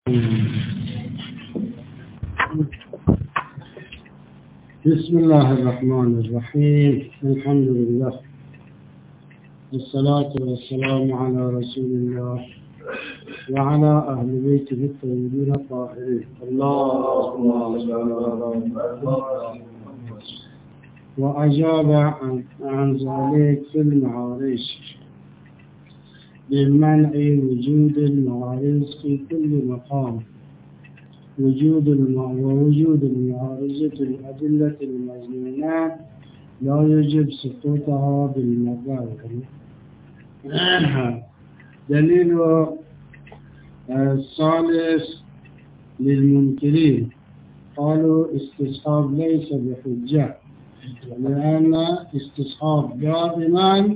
بسم الله الرحمن الرحيم. الحمد لله والصلاة والسلام على رسول الله وعلى أهل بيته الطيبين الطاهرين. اللهم صل على محمد. وأجاب عن ذلك في المعارج بمنع وجود المعارض في كل مقام، ووجود المعارضة الأدلة المزمونة لا يجب سقوطها بالمرة. دليل الثالث للمنكرين قالوا استصحاب ليس بحجة، لأن استصحاب دائما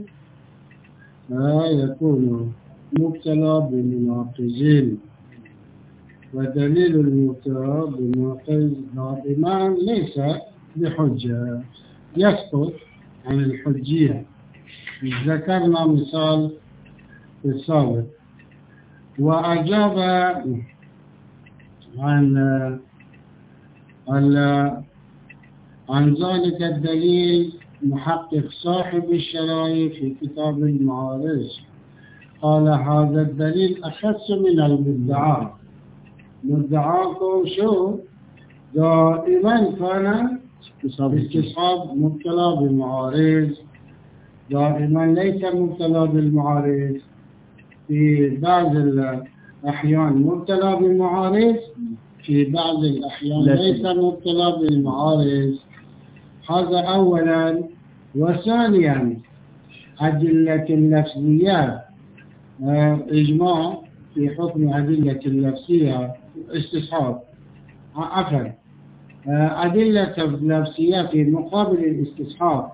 يكون مبتلى بالمناقضين، ودليل المبتلى بالمناقض دائما ليس بحجة، يسقط عن الحجية. ذكرنا مثال في السابق. وأجاب عن ذلك الدليل محقق صاحب الشرائع في كتاب المعارج، قال هذا الدليل أخص من المدعى. مدعاكم شو؟ دائما كان استصحاب مبتلى بالمعارج، دائما ليس مبتلى بالمعارج، في بعض الأحيان مبتلى بالمعارج، في بعض الأحيان ليس مبتلى بالمعارج. هذا أولا. وثانيا أدلة اللفظية، إجماع في حكم أدلة اللفظية استصحاب، عفوا أدلة اللفظية في مقابل الاستصحاب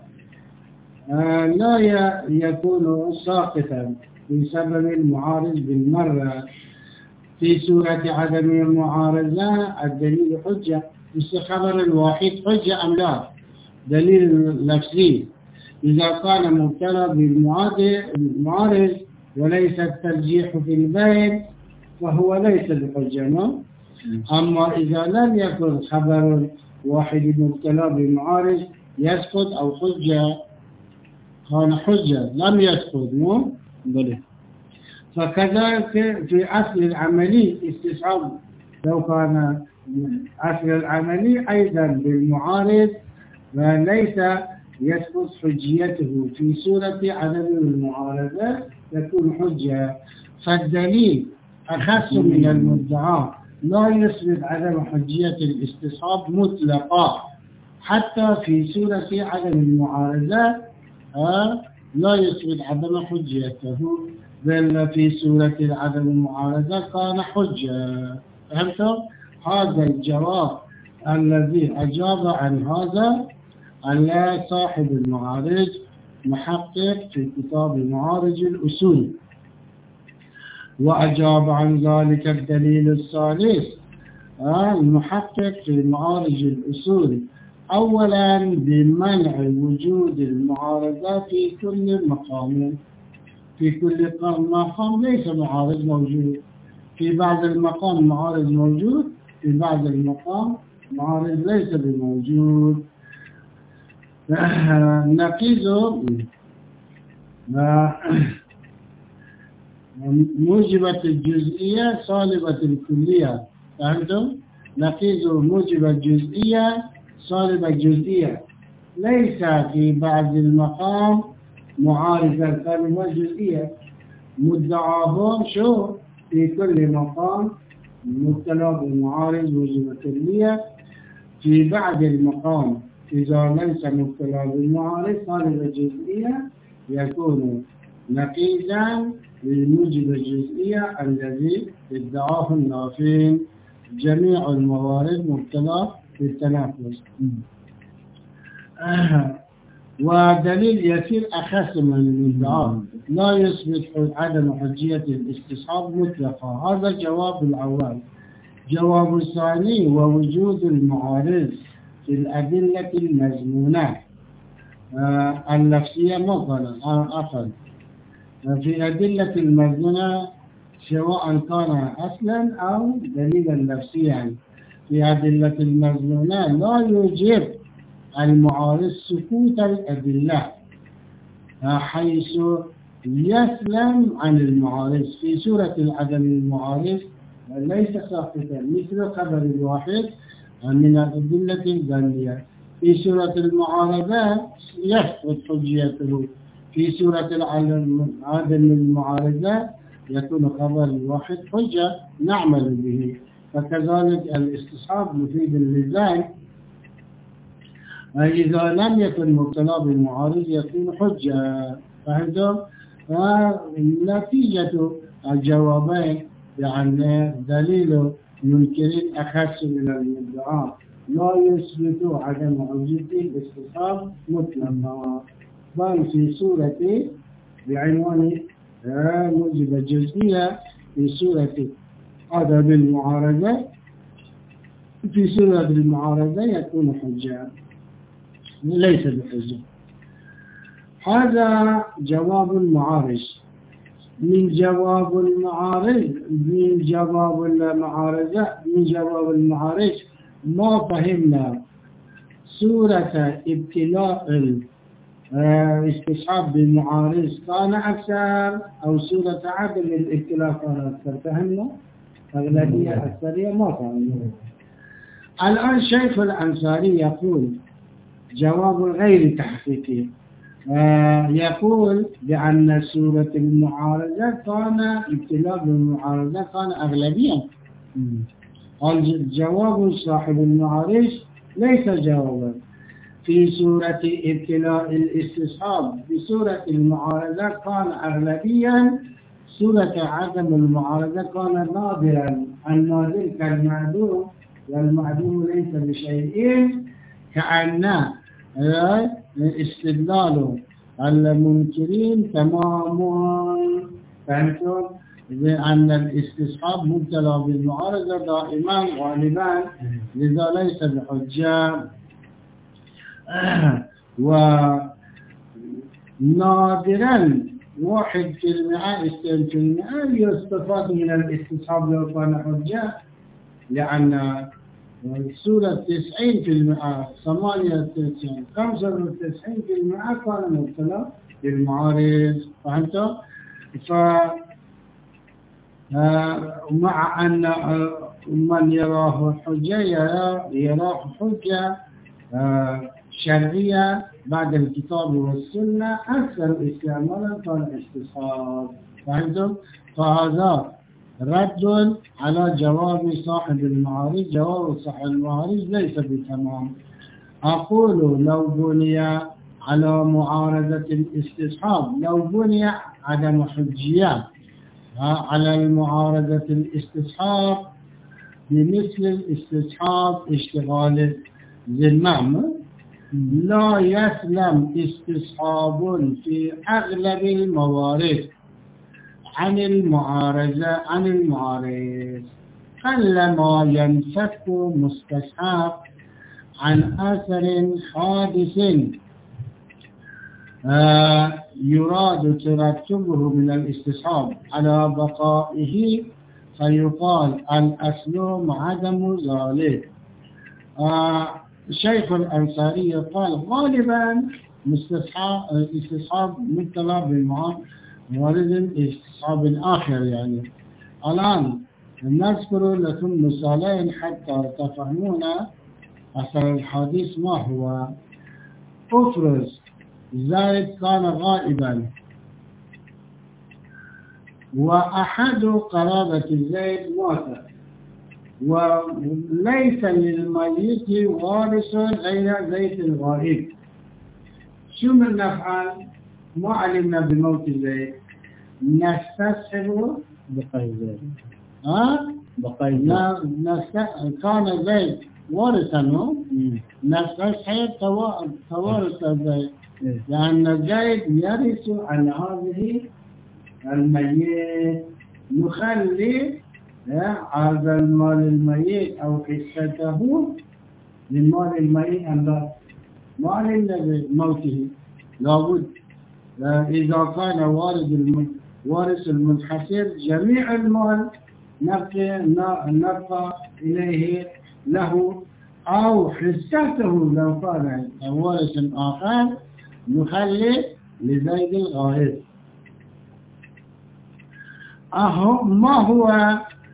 لا يكون ساقطا بسبب المعارض بالمرة. في سورة عدم المعارضة الدليل حجة، خبر الواحد حجة أم لا؟ دليل لفظي إذا كان مبتلى بالمعارض وليس الترجيح في البين فهو ليس بحجة. أما إذا لم يكن خبر واحد مبتلى بالمعارض يسقط أو حجة، كان حجة لم يسقط. بلى. فكذلك في أصل العملي استصحاب، لو كان أصل العملي أيضا بالمعارض وليس يسقط حجيته، في سورة عدم المعارضة يكون حجة. فالدليل أخص من المدعى لا يثبت عدم حجية الاستصحاب مطلقا، حتى في سورة عدم المعارضة لا يثبت عدم حجيته، بل في سورة عدم المعارضة كان حجة. فهمتم؟ هذا الجواب الذي أجاب عن هذا على صاحب المعارج محقق في كتاب معارج الأصول. وأجاب عن ذلك الدليل الثالث المحقق في معارج الأصول أولا بمنع وجود المعارضة في كل مقام. في كل مقام ليس معارض موجود، في بعض المقام معارض موجود، في بعض المقام معارض ليس بموجود. نقيض موجبة الجزئية صالبة الكلية. فهمتم؟ نقيض موجبة الجزئية صالبة الجزئية، ليس في بعض المقام معارضة صالبة الجزئية. مدعاهم شو؟ في كل مقام مبتلى بالمعارض موجبة الكلية، في بعض المقام إذا ليس مبتلى بالمعارض صالبة الجزئية يكون نقيضا للموجب الجزئية الذي ادعاه النافين. جميع الموارد مبتلى بالتنافس. ودليل يسير أخص من الادعاء لا يثبت عدم حجية الاستصحاب مطلقا. هذا الجواب الأول. جواب الثاني ووجود المعارض في الأدلة المزمونة اللفظية مثلا في أدلة المزمونة سواء كان أصلا أو دليلا نفسيا في أدلة المظنونة لا يوجب المعارض سكوت الأدلة حيث يسلم عن المعارض. في سورة العدم المعارض ليس ساقطا مثل خبر الواحد من الأدلة الظنية. في سورة المعارضة يسقط حجيته. في سورة العدم المعارضة يكون خبر الواحد حجة نعمل به. فكذلك الاستصحاب مفيد للزائد إذا لم يكن مبتلى بالمعارض يكون حجة. فهمتم؟ نتيجة الجوابين يعني دليل منكرين أخص من المدعاة لا يثبت عدم وجود الاستصحاب مطلقا، بل في سورة بعنوان موجبة جزئية في سورة عدم المعارضة. في سورة المعارضة يكون حجة ليس بحجة. هذا جواب المعارض. من جواب المعارض ما فهمنا سورة ابتلاء الاستصحاب بالمعارض كان أكثر أو سورة عدم الابتلاء كان أكثر. فهمنا أغلبية أكثرية ما فهمنا. الآن شيخ الأنصاري يقول جواب غير تحقيقي، يقول بأن سورة المعارضة كان ابتلاء بالمعارضة كان أغلبيا. الجواب صاحب المعارض ليس جوابا. في سورة ابتلاء الاستصحاب في سورة المعارضة كان أغلبيا. سورة عدم المعارضة كان نادرا. النادر كالمعدوم والمعدوم ليس بشيء، كأن استدلال المنكرين تماما. فهمتم؟ بأن الاستصحاب مبتلى بالمعارضة دائما غالبا، لذا ليس بحجة. ونادرا 1% 2% يستفاد من الاستصحاب لو كان حجة، لأن سورة 90% 98 95% كان مبتلى بالمعارض. فهمت؟ مع أن من يراه حجة يراه حجة شرعية بعد الكتاب والسنة أكثر استعمالا كان الاستصحاب. فهمتم؟ فهذا رد على جواب صاحب المعارض. جواب صاحب المعارض ليس بتمام. أقول لو بني على معارضة الاستصحاب، لو بني عدم حجية على المعارضة الاستصحاب بمثل الاستصحاب اشتغال ذمام، لا يسلم استصحاب في أغلب الموارد عن المعارض. قلما ينفك مستصحب عن أثر حادث يراد ترتبه من الاستصحاب على بقائه، فيقال الأصل عدم ذلك. الشيخ الأنصاري قال غالبا استصحاب مبتلى بالمعارض استصحاب آخر. يعني الآن نذكر لكم مثالين حتى تفهمون أثر الحديث ما هو. أفرز زيد كان غائبا وأحد قرابة زيد مات، وليس للميت وارث غير زيد الغائب. شو من نفعل؟ ما علمنا بموت زيد، نستصحب بقي زيد. بقي زيد. كان زيد وارثا، نستصحب توارث زيد، لأن زيد يرث عن هذه الميت. نخلي هذا المال الميت أو حصته من مال الميت أم لا؟ ما علمنا بموته. لابد إذا كان والد وارث المنحسر جميع المال نبقى إليه له، أو حصته لو كان وارث آخر نخلي لزيد الغائب. ما هو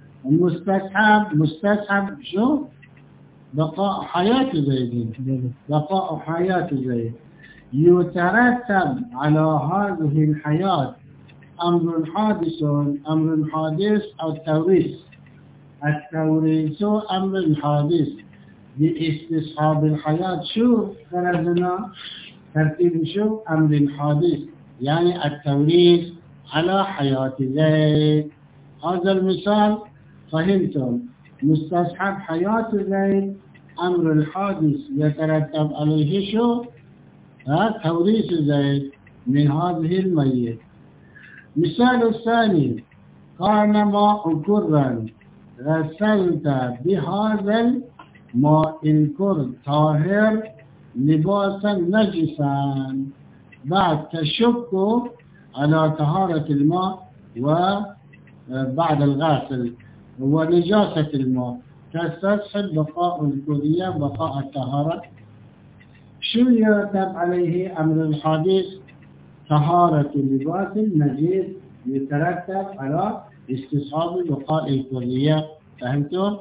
مستصحب شو؟ بقاء حياة زيد. بقاء حياة زيد يترتب على هذه الحياة أمر حادث أو توريث. التوريث أمر حادث باستصحاب الحياة. شو فرضنا ترتيب شو؟ أمر حادث، يعني التوريث على حياة زيد. هذا المثال فهمتم؟ مستصحب حياة زيد أمر الحادث يترتب عليه شو؟ توريث زيد من هذه الميت. مثال الثاني: كان ماء كرا غسلت بهذا الماء الكر طاهر لباسا نجسا. بعد تشك على طهارة الماء وبعد الغسل ونجاسة الماء، تستصحب بقاء الكلية بقاء الطهارة. شو يرتب عليه أمر الحديث؟ طهارة اللباس النجيس يترتب على استصحاب بقاء الكلية. فهمتم؟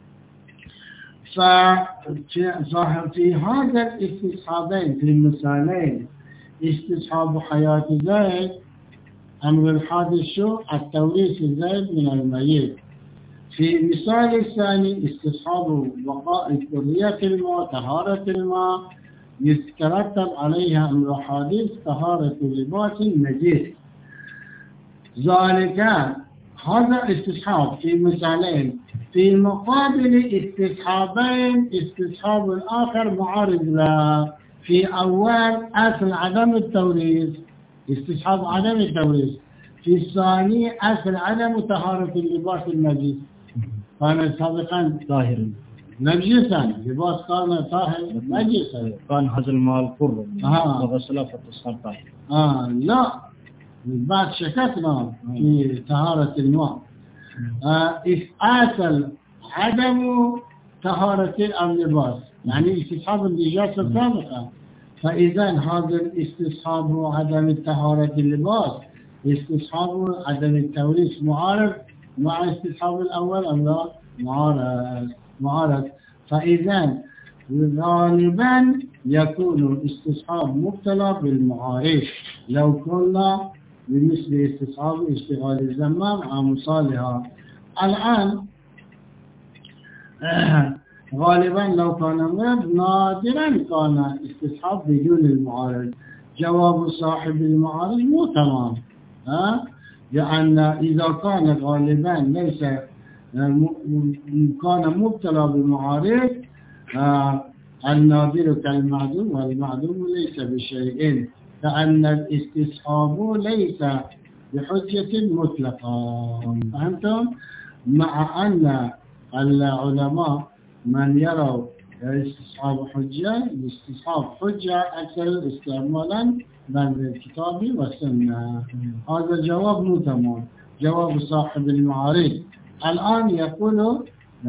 في هذا الاستصحابين في المثالين استصحاب حياة زيد أمر الحادث شو؟ التوريث زيد من الميت. في المثال الثاني استصحاب بقاء كلية الماء طهارة الماء يترتب عليها أمر حادث طهارة لباس النجيس. ذلك هذا استصحاب في مثالين. في مقابل استصحابين استصحاب آخر معارض له. في أول أصل عدم التوريث، استصحاب عدم التوريث. في الثاني أصل عدم طهارة اللباس النجيس. كان سابقا طاهر نجسا، لباس كان طاهر نجسا. كان هذا المال قرب وغسله فتصحب طاهر. لا، بعد شككنا في طهارة الماء. أصل عدم طهارة اللباس يعني استصحاب النجاسة السابقة. فإذا هذا الاستصحاب عدم طهارة اللباس استصحاب عدم التوريث معارض مع استصحاب الأول أم لا؟ معارض. فإذا غالبا يكون استصحاب مبتلى بالمعارض لو كنا بمثل استصحاب اشتغال الزمان عن مصالحها. الآن غالبا لو كان نادرا كان استصحاب بدون المعارض. جواب صاحب المعارض مو تمام، لأن إذا كان غالبا ليس كان مبتلى بالمعارض النادر كالمعدوم والمعدوم ليس بشيء، لأن الاستصحاب ليس بحجة مطلقة. فهمتم؟ مع أن العلماء من يروا استصحاب حجة أكثر استعمالا من الكتاب والسنة. هذا الجواب مو تمام، جواب صاحب المعارض. الآن يقول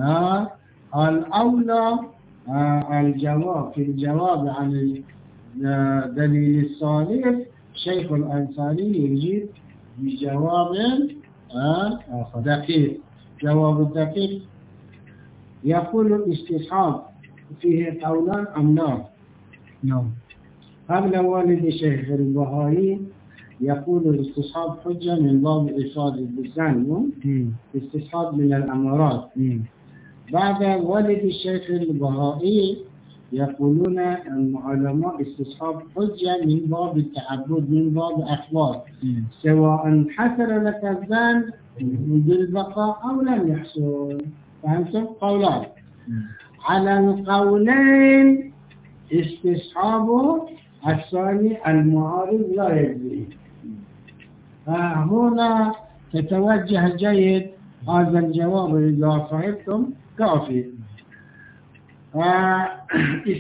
الأولى الجواب في الجواب عن الدليل الثالث شيخ الأنصاري يجيب بجواب دقيق. جواب الدقيق يقول الاستصحاب فيه قولان أم لا؟ نعم. قبل والد الشيخ البهائي يقول الاستصحاب حجة من باب إفادة اللسان، استصحاب من الأمارات. بعد والد الشيخ البهائي يقولون العلماء استصحاب حجة من باب التعبد من باب أخبار، سواء حصل لك الذنب بالبقاء أو لم يحصل. فهمتم؟ قولان. على القولين استصحاب الثاني المعارض لا يجري. هنا تتوجه جيد هذا الجواب إذا فهمتم كافي.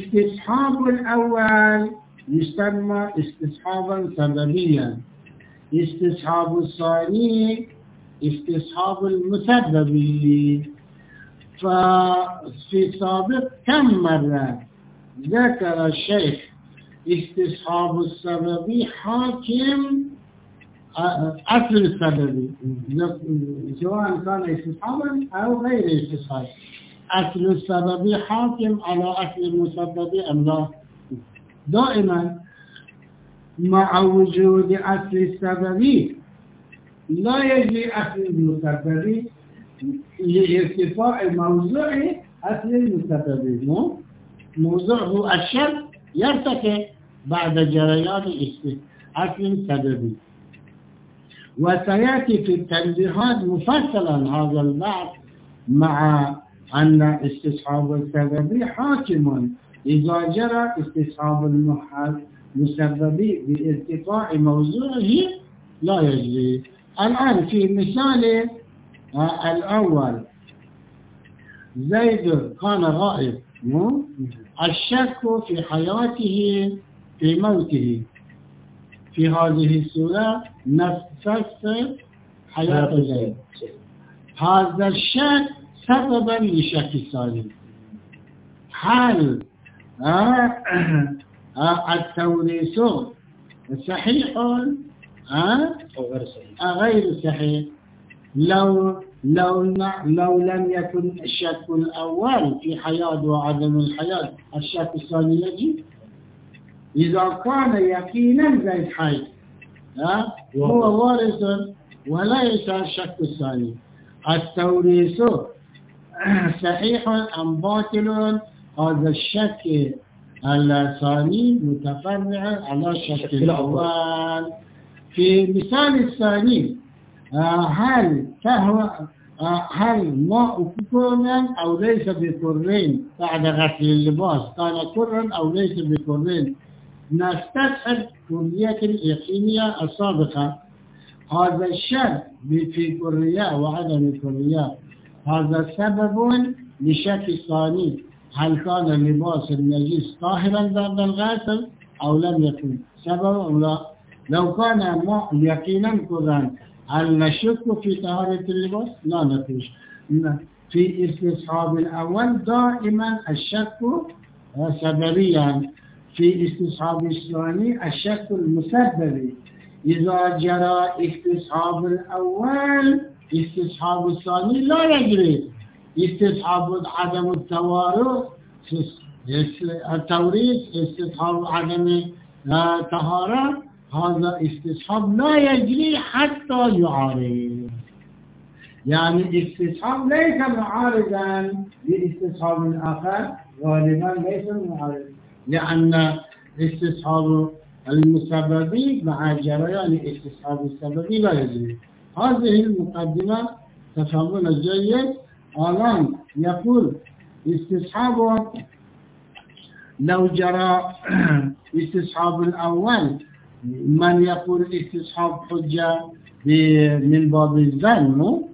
استصحاب الأول يسمى استصحابا سببيا، استصحاب الثاني استصحاب المسبب. ففي السابق كم مرة ذكر الشيخ استصحاب السبب حاكم أصل السبب، سواء كان استصحابا أو غير استصحاب، أصل السبب حاكم على أصل المسبب أم لا؟ دائما مع وجود أصل السبب لا يجري أصل المسبب لارتفاع موضوع أصل المسبب. موضوعه الشرط يرتفع بعد جريان أصل السبب. وسيأتي في التنبيهات مفصلا هذا البعض مع أن استصحاب السبب حاكم إذا جرى استصحاب المسبب بارتفاع موضوعه لا يجري. الآن في مثال الأول زيد كان غائب، الشك في حياته في موته، في هذه السورة نفس حياة زيد. هذا الشك سببا لشك الثاني. هل التوريث صحيح أو غير صحيح؟ لو لم يكن الشك الأول في حياة وعدم الحياة، الشك الثاني يجب. إذا كان يقينا زيد حي هو وارث وليس الشك الثاني. التوريث صحيح أم باطل؟ هذا الشك الثاني متفرع على الشك الأول. في المثال الثاني هل ماء كرن أو ليس بكرين بعد غسل اللباس، كان كرن أو ليس بكرين؟ نستصحب كلية اليقينية السابقة. هذا الشك في كرية وعدم الكرية هذا سبب لشك الثاني، هل كان اللباس النجيس طاهرا بعد الغسل أو لم يكن؟ سبب أو لا؟ لو كان ماء يقينا كرا هل نشك في طهارة اللباس؟ لا نقول. في استصحاب الأول دائما الشك سببيا، في استصحاب الثاني الشك المسبب. إذا جرى استصحاب الأول استصحاب الثاني لا يجري. استصحاب عدم التوريث استصحاب عدم طهارة، هذا استصحاب لا يجري حتى يعارض. يعني استصحاب ليس معارضا لاستصحاب الآخر، غالبا ليس معارض، لأن استصحاب المسبب مع جريان استصحاب السبب لا يجري. هذه المقدمة تفهمون جيد. الآن يقول استصحاب لو جرى استصحاب الأول، من يقول استصحاب حجة من باب الظن،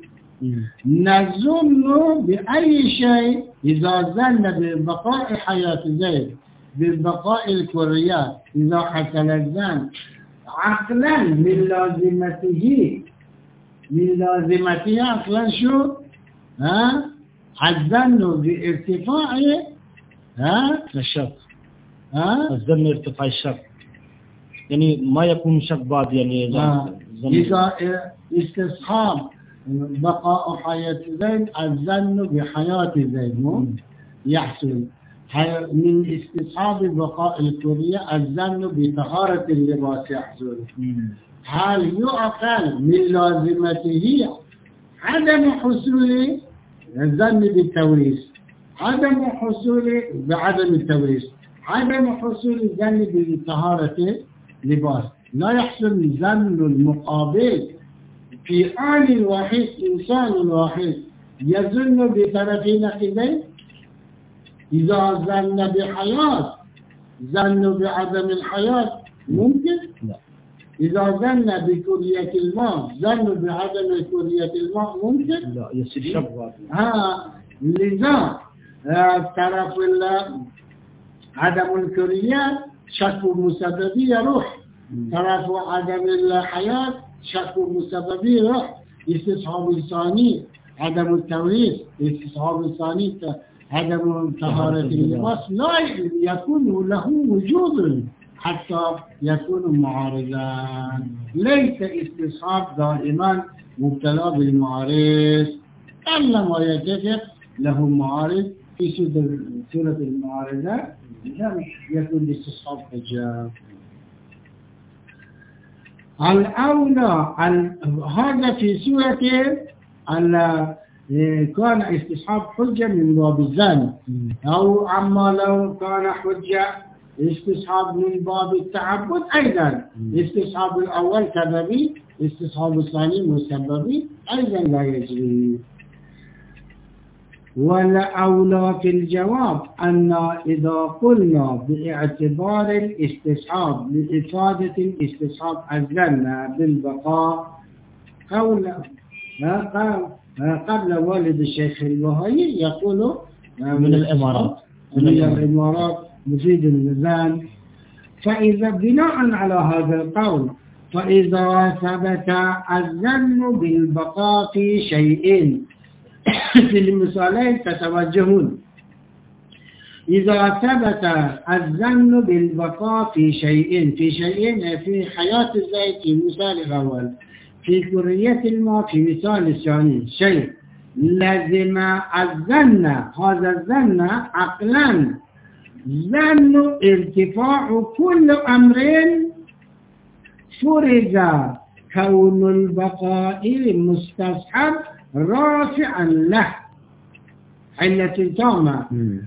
نظن بأي شيء إذا ظن ببقاء حياة زيد ببقاء الكريات، إذا حصل الظن عقلا من لازمته عقلا شو؟ الظن بارتفاع الشك، الظن ارتفاع الشك، يعني ما يكون شك بعد، يعني إذا استصحاب بقاء حياة زيد الظن بحياة زيد يحصل. من استصحاب بقاء الكرية الظن بطهارة اللباس يحصل. هل يعقل من لازمته عدم حصول الظن بالتوريث، عدم حصول بعدم التوريث، عدم حصول الظن بطهارة اللباس؟ لا يحصل ظن المقابل في آن واحد، إنسان واحد يظن بطرف نقيضين. إذا ظن بحياة ظن بعدم الحياة ممكن؟ لا. إذا ظن بكلية الماء ظن بعدم كلية الماء ممكن؟ لا، يصير شك. لذا طرف عدم الكلية شك مسببي يروح، طرف عدم الحياة شك مسببي روح، استصحاب الثاني عدم التوريث، استصحاب الثاني عدم طهارة اللباس، لا يكون له وجود حتى يكون معارضا. ليس استصحاب دائما مبتلى بالمعارض، إلا ما يتفق له معارض في سورة المعارضة لم يكون الاستصحاب حجة. الأولى هذا في سورة كان استصحاب حجة من باب الزنا، أو أما لو كان حجة استصحاب من باب التعبد أيضا، استصحاب الأول سببي، استصحاب الثاني مسببي أيضا لا يجري. والأولى في الجواب أن إذا قلنا باعتبار الاستصحاب لإفادة الاستصحاب الزنا بالبقاء قبل والد الشيخ البهائي يقول من الإمارات مفيد الميزان. فإذا بناء على هذا القول فإذا ثبت الظن بالبقاء في شيء في المثالين تتوجهون. إذا ثبت الظن بالبقاء في شيء في حياة الزيت في المثال الأول، في كرية الماء في مثال الثاني شيء، لازم الظن، هذا الظن عقلا ظن ارتفاع كل أمر فرض كون البقاء مستصحب رافعا له علة تامة.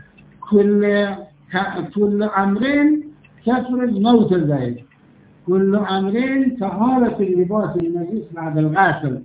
كل أمر تفرض موت الزيت، كل أمر طهارة اللباس النجس بعد الغسل.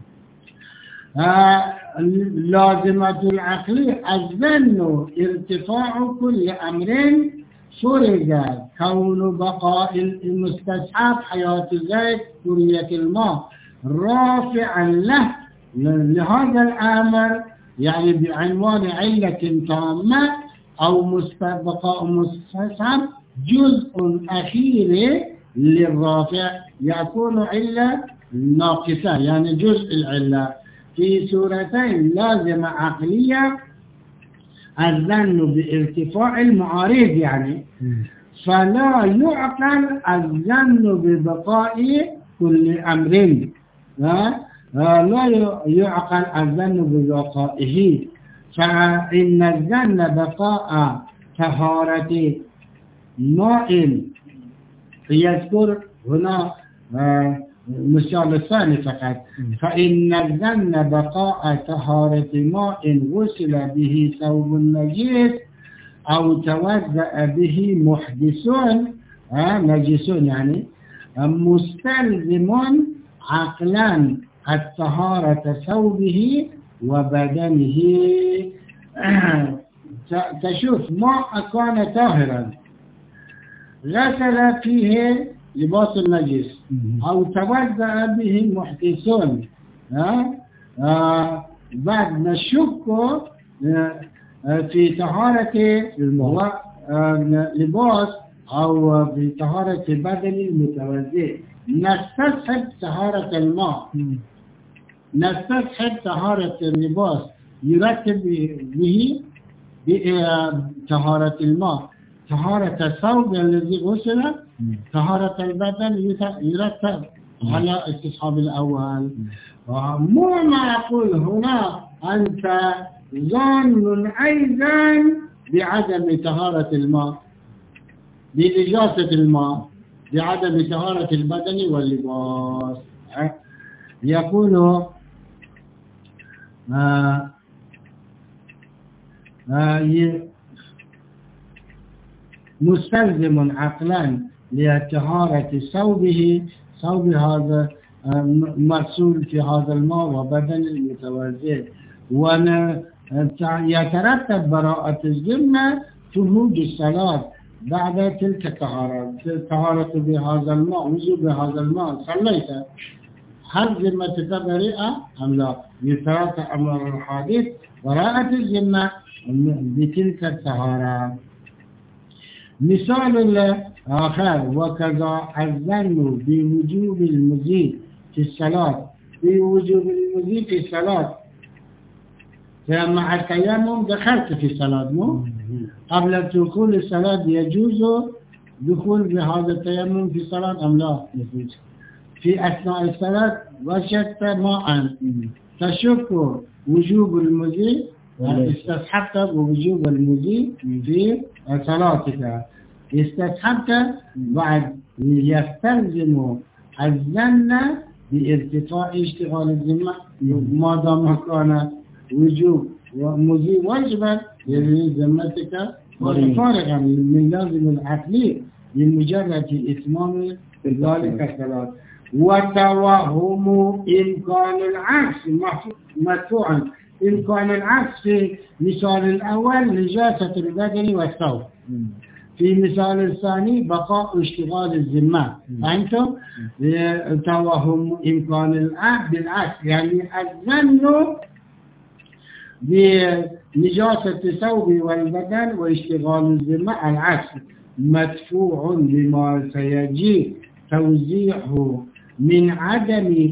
لازمة العقل الظن ارتفاع كل أمر فرض كون بقاء المستصحب حياة الزيت كرية الماء رافعا له لهذا الأمر، يعني بعنوان علة تامة أو بقاء مستصحب جزء أخير للرافع يكون علة ناقصة، يعني جزء العلة. في سورتين لازم عقلية الظن بارتفاع المعارض، يعني فلا يعقل الظن ببقاء كل أمر، لا يعقل الظن ببقائه. فإن الظن بقاء طهارة ماء، يذكر هنا مثال الثاني فقط، فإن الظن بقاء طهارة ماء غسل به ثوب النجس أو توضأ به محدثون نجسون، يعني مستلزم عقلا الطهارة ثوبه وبدنه. تشوف ماء كان طاهرا غسل فيه لباس النجس أو توضأ به محدثون، بعد نشك في طهارة لباس أو في طهارة بدن المتوضئ، نستصحب طهارة الماء، نستصحب طهارة اللباس يرتب به طهارة الماء، طهارة الثوب الذي غسل، طهارة البدن يرتب على استصحاب الأول. مو معقول هنا أنت ظن أيضا بعدم طهارة الماء، بنجاسة الماء، بعدم طهارة البدن واللباس. يقول مستلزم عقلا لطهارة ثوبه، ثوب هذا مرسول في هذا الماء وبدن المتوضئ، ويترتب براءة الذمة شهود الصلاة بعد تلك الطهارة، الطهارة بهذا الماء، وضوء بهذا الماء صليت، هل ذمتك بريئة أم لا؟ يترتب أمر الحديث براءة الذمة بتلك الطهارة. مثال آخر، وكذا الظن بوجوب المزيد في الصلاة، في وجوب المزيد في الصلاة. فمع التيمم دخلت في الصلاة، مو قبل دخول الصلاة يجوز دخول بهذا التيمم في الصلاة أم لا؟ في أثناء الصلاة وجدت ماء تشك وجوب المزيد، استصحبت وجوب المزيد في صلاتك، استصحبت بعد يستلزم الظن بارتفاع اشتغال الذمة ما دام كان وجوب ومزيد واجبا ذمتك فارغا من لازم العقلي لمجرد إتمام ذلك الصلاة. وتوهم إمكان العكس مدفوعا، إمكان العكس في مثال الأول نجاسة البدن والثوب، في مثال الثاني بقاء اشتغال الذمة. فهمتم؟ توهم إمكان العكس بالعكس، يعني الظن بنجاسة الثوب والبدن واشتغال الذمة العكس مدفوع لما سيجي توزيعه من عدم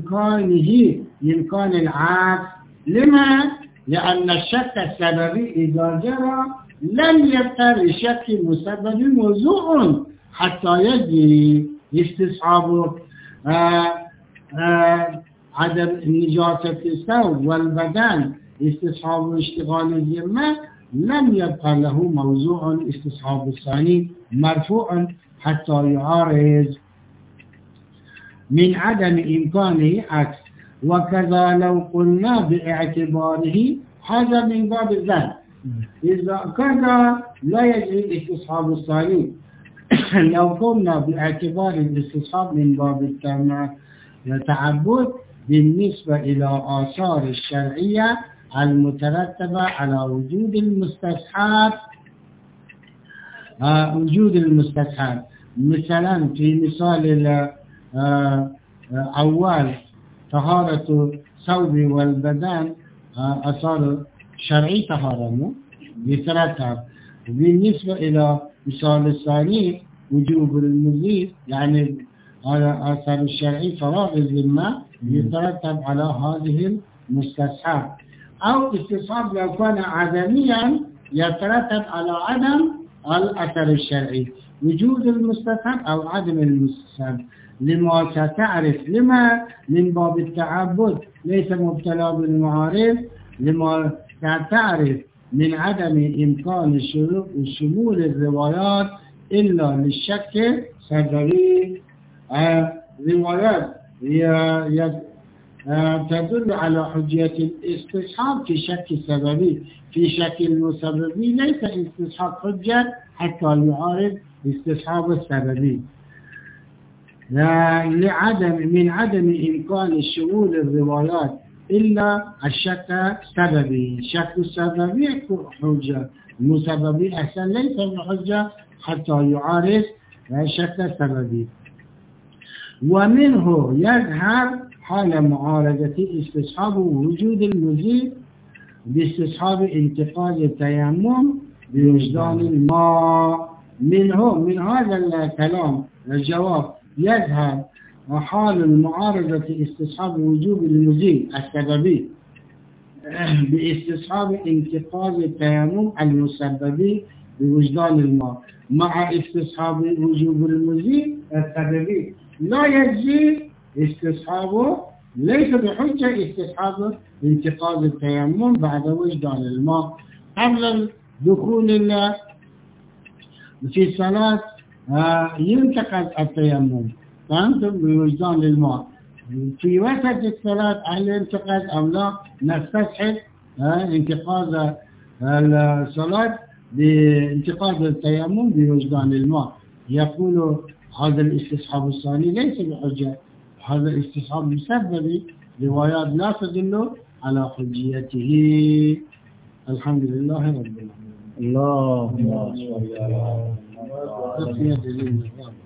إمكان العكس. لما؟ لأن الشك السببي إذا جرى لم يبقى لشك المسبب موضوع حتى يجري استصحاب عدم نجاسة الثوب والبدن استصحاب اشتغال الذمة، لم يبقى له موضوع استصحاب الثاني مرفوع حتى يعارض من عدم إمكانه عكس. وكذا لو قلنا باعتباره هذا من باب الظن، إذا كذا لا يجري استصحاب الثاني. لو قلنا باعتبار الاستصحاب من باب التعبد بالنسبة إلى آثار الشرعية المترتبة على وجود المستصحب، مثلا في مثال أول طهارة ثوب والبدن أثار شرعي طهارة يترتب. بالنسبة إلى مثال الثاني وجوب المزيد، يعني أثار الشرعي فراغ الذمة يترتب على هذه المستصحب. أو استصحاب لو كان عدميا يترتب على عدم الأثر الشرعي، وجود المستصحب أو عدم المستصحب. لما ستعرف لما من باب التعبد ليس مبتلى بالمعارف، لما ستعرف من عدم إمكان شمول الروايات إلا للشك سببي. روايات تدل على حجية الاستصحاب في شك السببي، في شك المسببي ليس استصحاب حجة حتى يعارض استصحاب السببي. من عدم إمكان شمول الروايات إلا الشك السببي، الشك السببي حجة، المسببي أصلا ليس بحجة حتى يعارض الشك السببي. ومنه يظهر حال معارضة استصحاب وجود المزيد باستصحاب انتقاض التيمم بوجدان الماء. من هذا الكلام الجواب يظهر حال المعارضة استصحاب وجوب المزيد السببي باستصحاب انتقاض التيمم المسببي بوجدان الماء مع استصحاب وجوب المزيد السببي. لا يجزي استصحابه، ليس بحجة استصحاب انتقاض التيمم بعد وجدان الماء. قبل دخول في الصلاة ينتقد التيمم، فهمتم؟ بوجدان الماء. في وسط الصلاة هل ينتقد أم لا؟ نستصحب انتقاض الصلاة بانتقاض التيمم بوجدان الماء. يقول هذا الاستصحاب الثاني ليس بحجة، هذا الاستصحاب مسبب، روايات لا تدل على حجيته. الحمد لله رب العالمين. الله